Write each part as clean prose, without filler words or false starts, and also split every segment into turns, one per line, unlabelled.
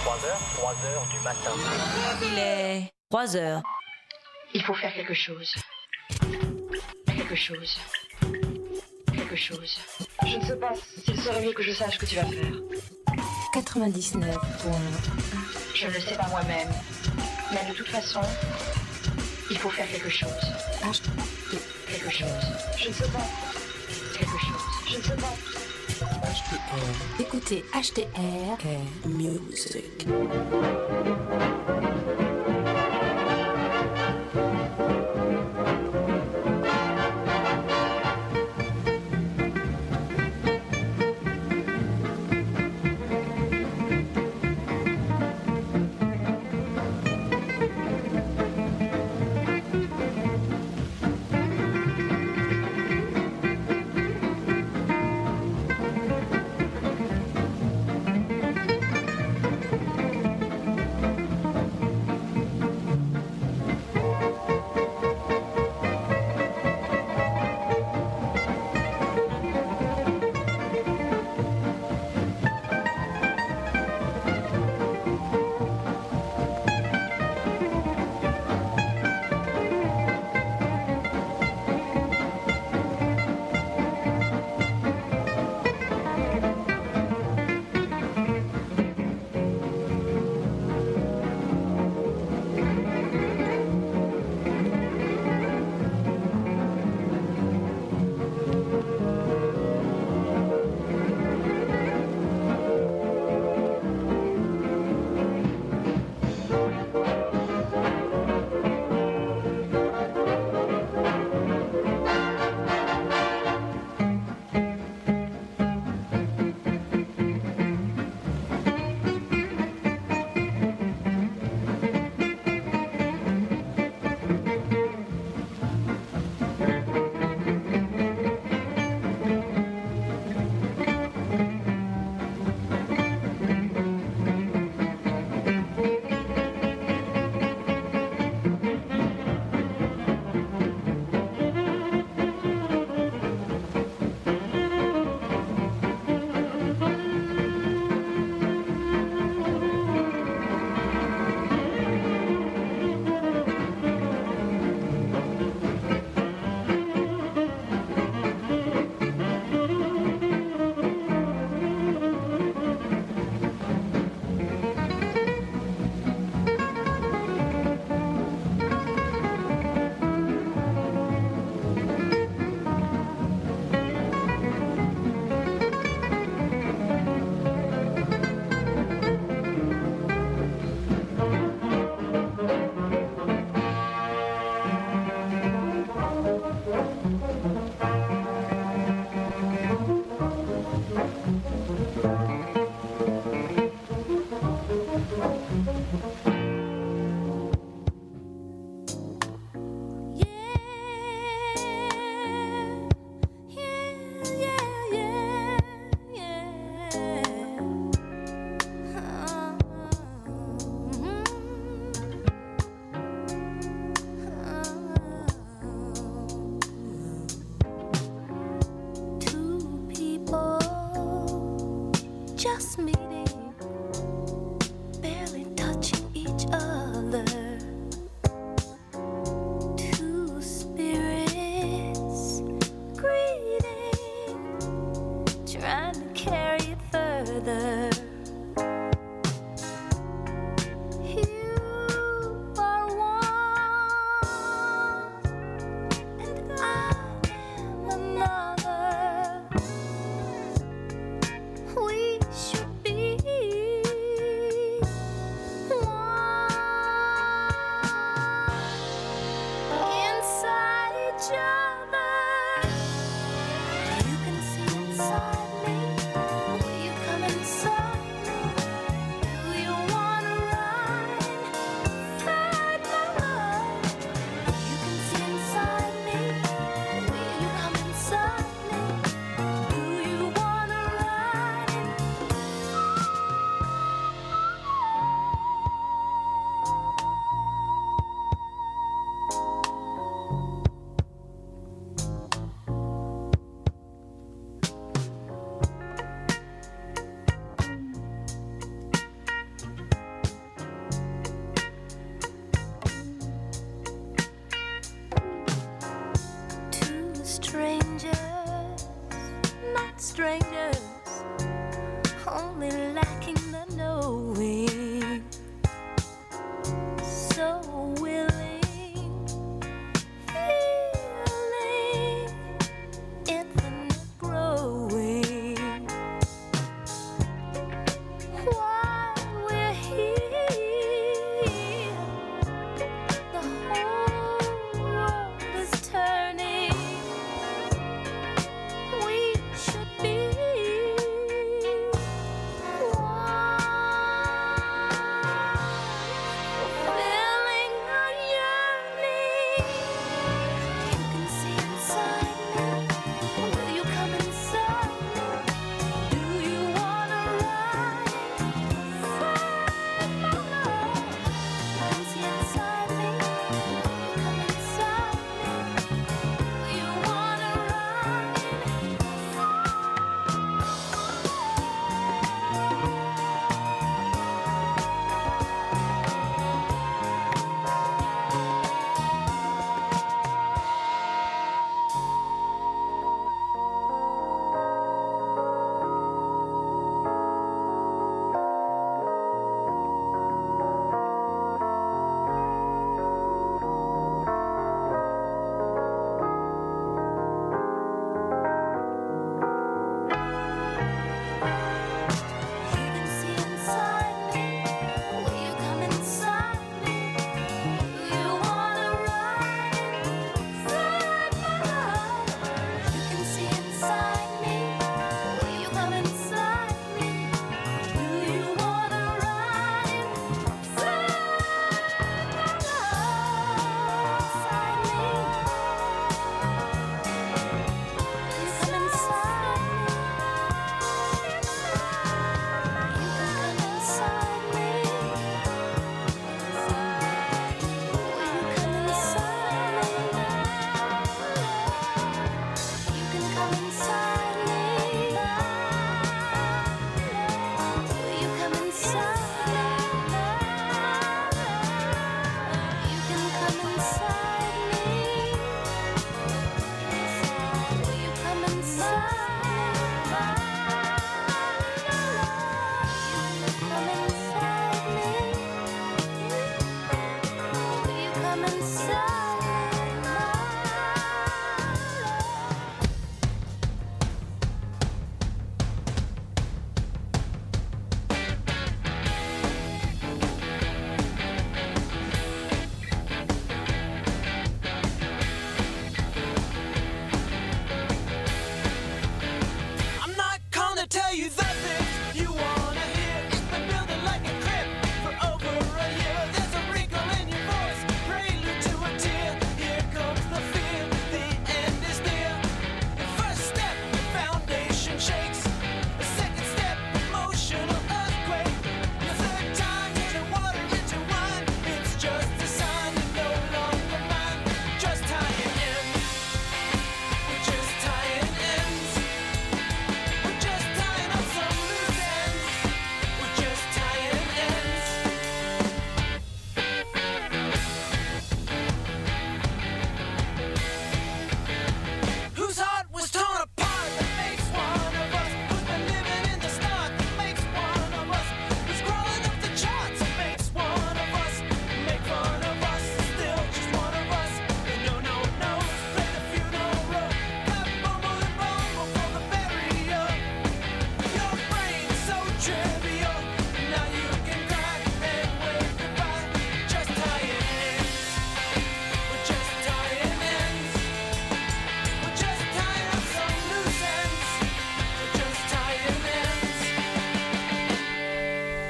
3 heures du matin.
Il est 3 heures.
Il faut faire quelque chose. Quelque chose. Quelque chose. Je ne sais pas s'il serait mieux que je sache ce que tu vas faire.
99.
Je ne le sais pas moi-même. Mais de toute façon, il faut faire quelque chose. Quelque chose. Je ne sais pas. Quelque chose. Je ne sais pas.
Écoutez HTR
Music.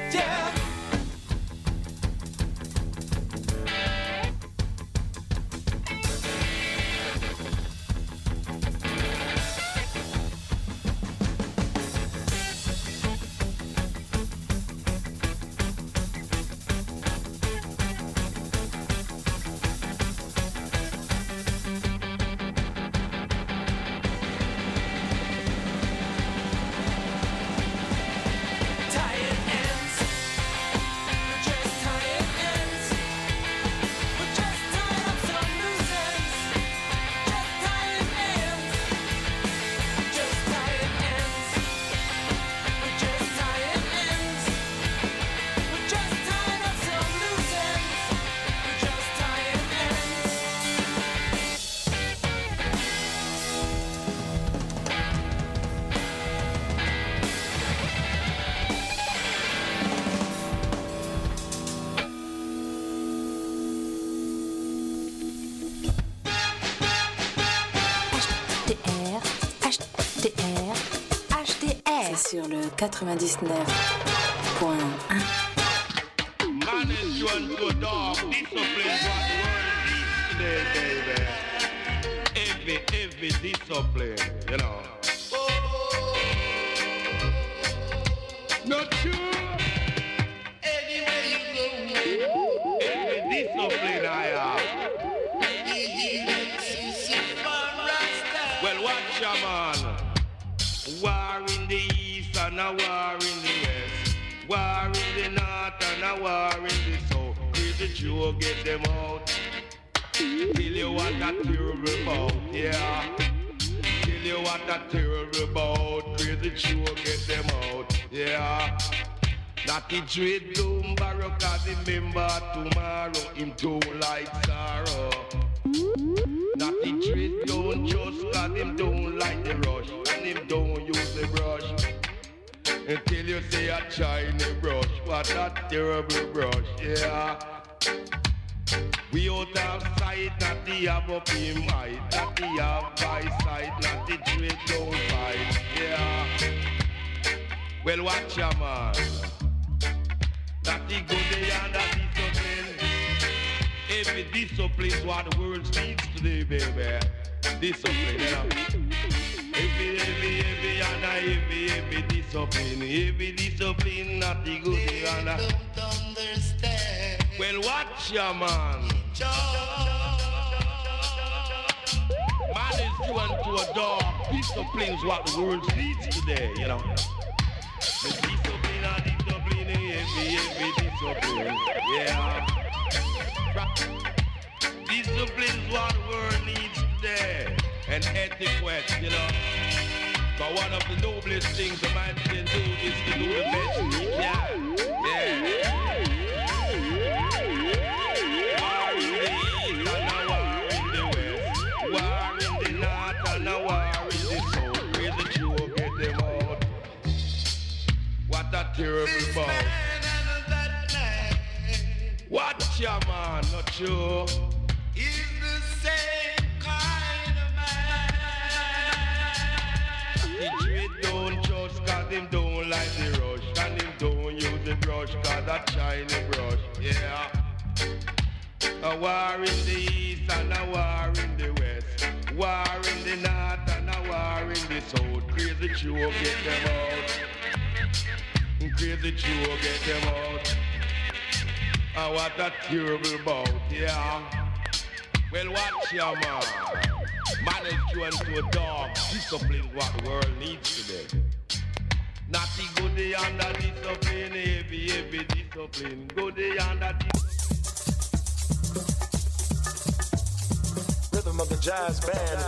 Yeah.
Sur le 99.1.
Man is going to a dog. Discipline what the world needs today, baby. Every discipline, you know. Not true. Anywhere you go, every discipline I have. Well, watch your man. War in the east and a war in the west. War in the north and a war in the south. Crazy Joe get them out. Tell you what a terrible bout, yeah. Tell you what a terrible bout. Crazy Joe get them out, yeah. Not the dread doom barrow, cause he remember tomorrow him don't like sorrow. Not the dread don't just cause him don't like the rush. And him don't use the brush. Until you say a shiny brush. What a terrible brush, yeah. We out of sight, not the have up him height. Not the have by sight, not the dread don't fight, yeah. Well, watch your man. That the good day and that discipline. Every discipline is what the world needs today, baby. Discipline, you know. Every and every discipline. Every discipline, not the good day and that. Don't understand. Well, watch your man. Man is going to a dog. Discipline is what the world needs today, you know. The discipline and discipline, every discipline, yeah. Discipline is what the world needs today. And etiquette, you know. But one of the noblest things a man can do is to do the best he can. Yeah. War in the east and a war in the west. War in the north and a war in the south. Where the Jew get them out. What a terrible bout. Watch your man, not you. He's the same kind of man. The dread don't just cause him don't like the rush. And him don't use the brush cause that shiny brush, yeah. A war in the east and a war in the west. War in the north and a war in the south. Crazy Jew get them out. Crazy Jew get them out. Oh, what a terrible bout, yeah. Well, watch your man. Man is joined to a dog. Discipline what the world needs today. Not the good day under discipline, every discipline. Good day under discipline.
Rhythm of the jazz band.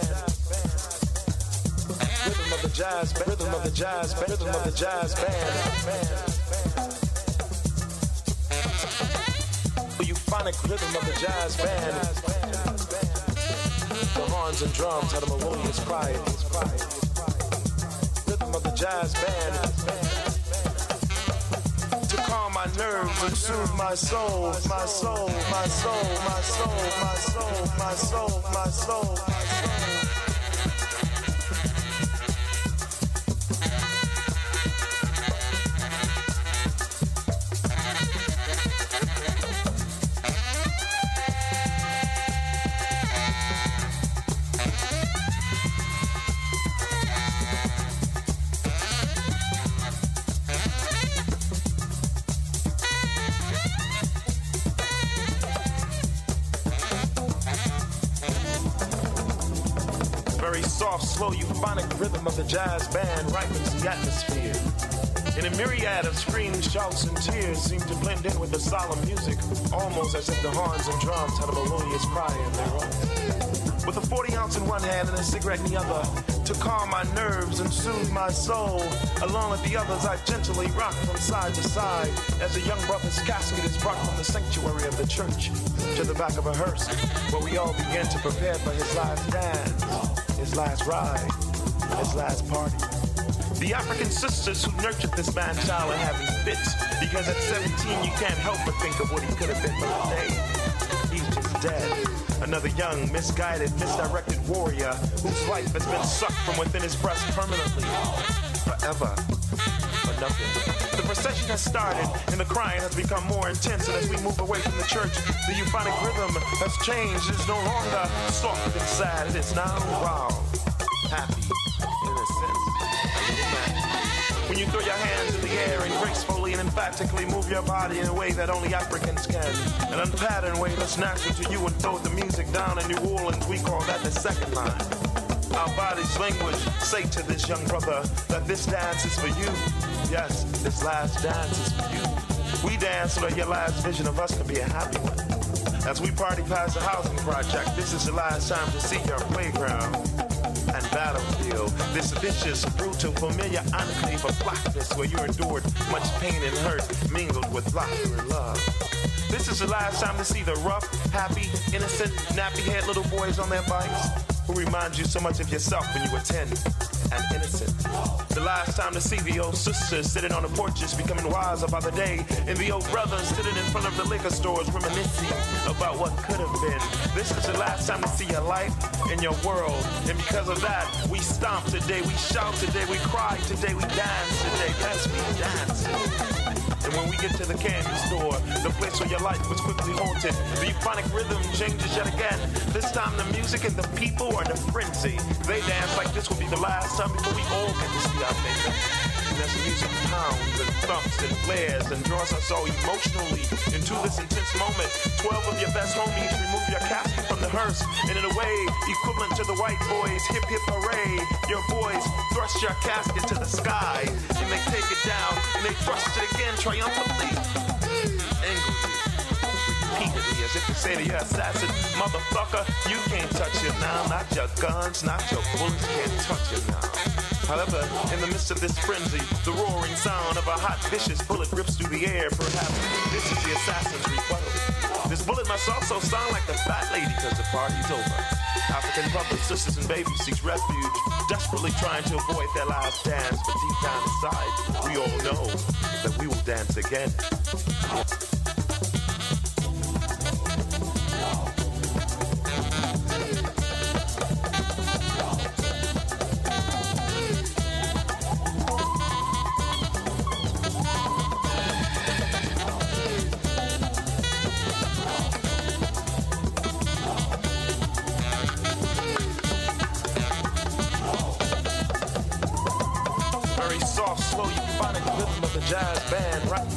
Rhythm of the jazz band. Rhythm of the jazz band. Rhythm of the jazz band. The euphonic rhythm of the jazz band. The horns and drums had a melodious cry. Rhythm of the jazz band. To calm my nerves and soothe my soul, my soul, my soul, my soul, my soul, my soul, my soul. Very soft, slow, euphonic rhythm of the jazz band ripens the atmosphere. In a myriad of screams, shouts, and tears seem to blend in with the solemn music, almost as if the horns and drums had a melodious cry in their own. With a 40-ounce in one hand and a cigarette in the other, to calm my nerves and soothe my soul, along with the others I gently rock from side to side, as a young brother's casket is brought from the sanctuary of the church to the back of a hearse, where we all begin to prepare for his last dance, his last ride, his last party. The African sisters who nurtured this man-child are having fits, because at 17 you can't help but think of what he could have been for the day. He's just dead. Another young, misguided, misdirected warrior whose life has been sucked from within his breast permanently, forever, for nothing. The procession has started and the crying has become more intense, and as we move away from the church, the euphonic rhythm has changed. It is no longer soft and sad. It is now wild, happy, innocent. When you throw your hands in the air and gracefully and emphatically move your body in a way that only Africans can, an unpatterned way that's natural to you, and throw the music down in New Orleans, we call that the second line. Our body's language say to this young brother that this dance is for you. Yes, this last dance is for you. We dance so that your last vision of us can be a happy one. As we party past the housing project, this is the last time to see your playground and battlefield, this vicious, brutal, familiar enclave of blackness where you endured much pain and hurt mingled with laughter and love. This is the last time to see the rough, happy, innocent, nappy-haired little boys on their bikes who remind you so much of yourself when you were 10 and innocent. The last time to see the old sisters sitting on the porches becoming wiser by the day, and the old brothers sitting in front of the liquor stores reminiscing about what could have been. This is the last time to see your life and your world, and because of that, we stomp today, we shout today, we cry today, we dance today. Yes, we dance. And when we get to the candy store, the place where your life was quickly haunted, the euphonic rhythm changes yet again. This time the music and the people are in a frenzy. They dance like this will be the last time before we all get to see our maker. And as the music pounds and thumps and flares and draws us all emotionally into this intense moment, 12 of your best homies remove your casket from the hearse, and in a way equivalent to the white boys' hip hip hooray, your boys thrust your casket to the sky, and they take it down, and they thrust it again triumphantly, angrily, repeatedly, as if to say to your assassin, motherfucker, you can't touch it now, not your guns, not your bullets can't touch it now. However, in the midst of this frenzy, the roaring sound of a hot, vicious bullet rips through the air. Perhaps this is the assassin's rebuttal. This bullet must also sound like the fat lady, because the party's over. African brothers, sisters, and babies seek refuge, desperately trying to avoid their last dance, but deep down inside, we all know that we will dance again. Jazz band, right?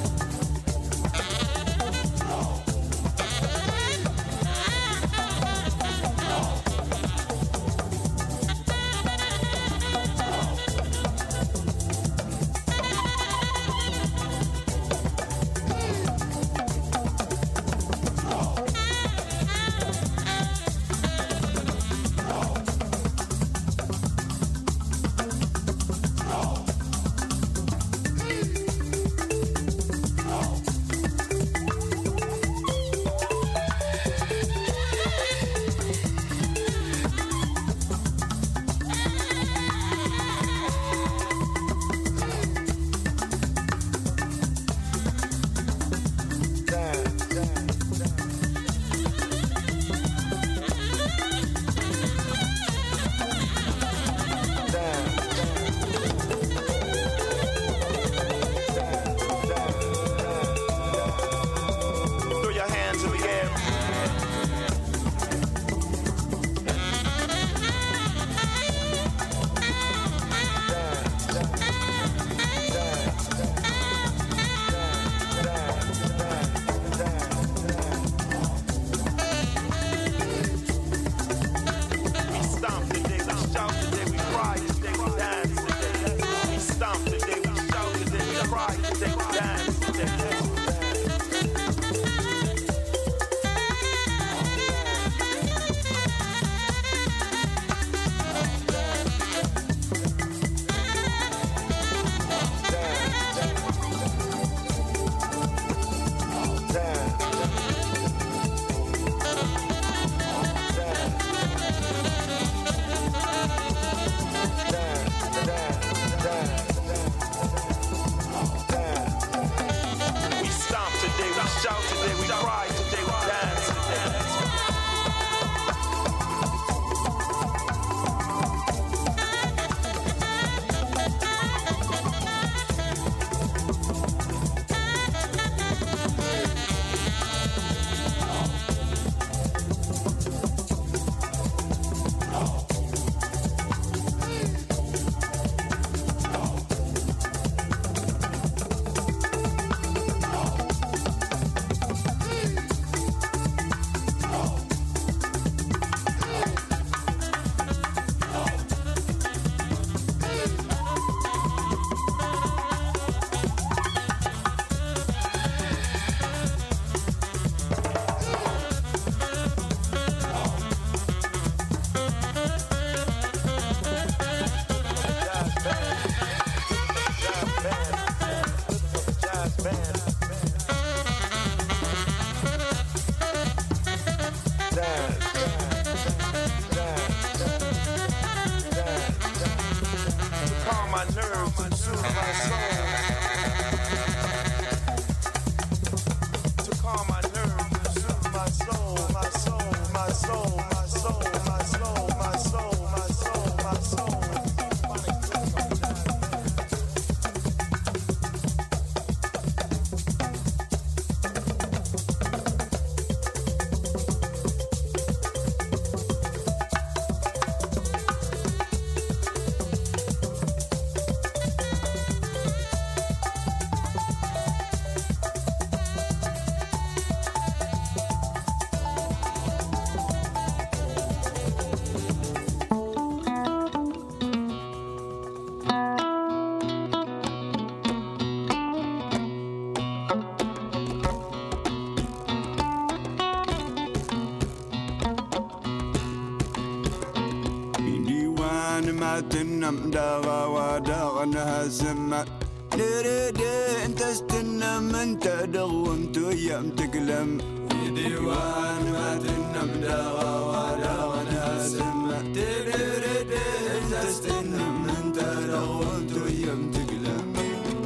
ما تنم داغا وداغنها سما نريد انت استنى من تدغ وانتو يم تقلم في ديوان ما تنم داغا وداغنها سما نريد انت استنى من تدغ وانتو يم تقلم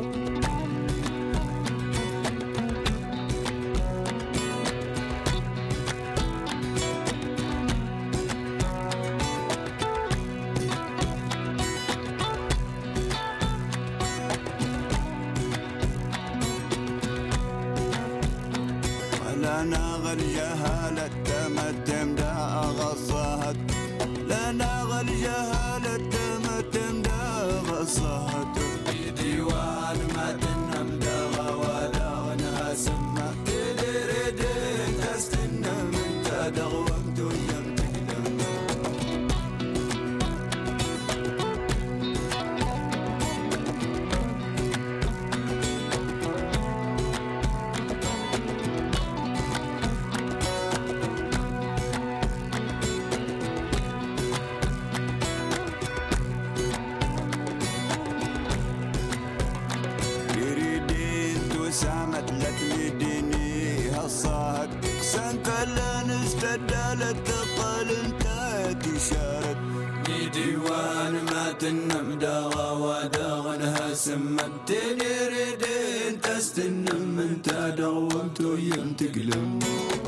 الجهالة تمتم دا غصهت لنا الجهالة تمتم دا غصهت في ديوان ما تنم دا ولا غنها سما تدريد تستنى من تدغوت يم تقدم سامت لتمديني هالصهد سنكلن استدالت قل انت تشارد ديوان ما تنم داغا وداغنها سمت تنردين تستنم انت دومت يم تقلم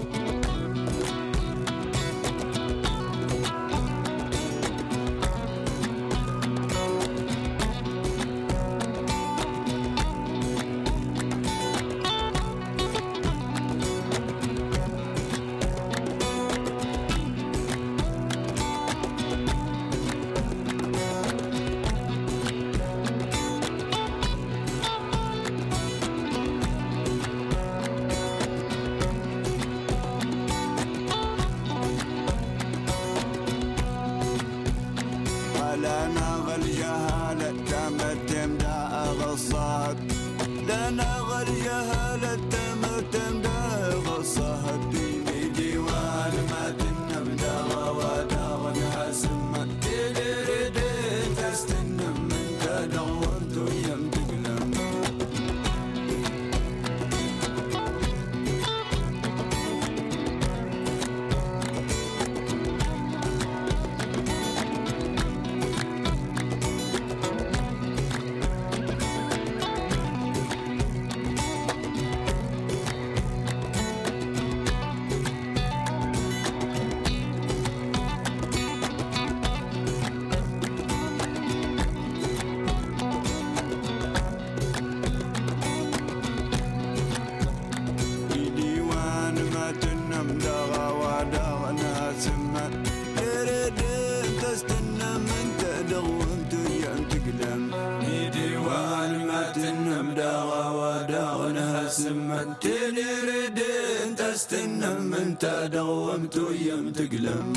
تنردين تستنم انت دومت يم تقلم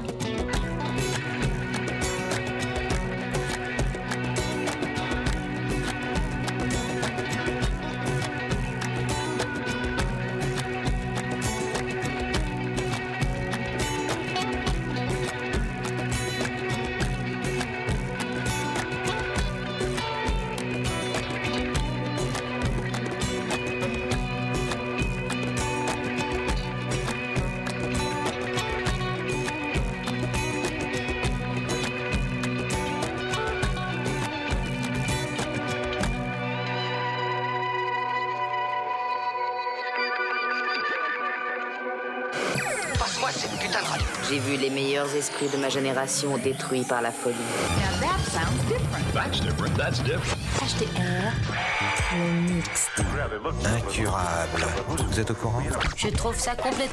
J'ai vu les meilleurs esprits de ma génération détruits par la folie.
Now that sounds different.
That's different. That's different.
HDR, le mix.
Incurable. Vous êtes au courant?
Je trouve ça complètement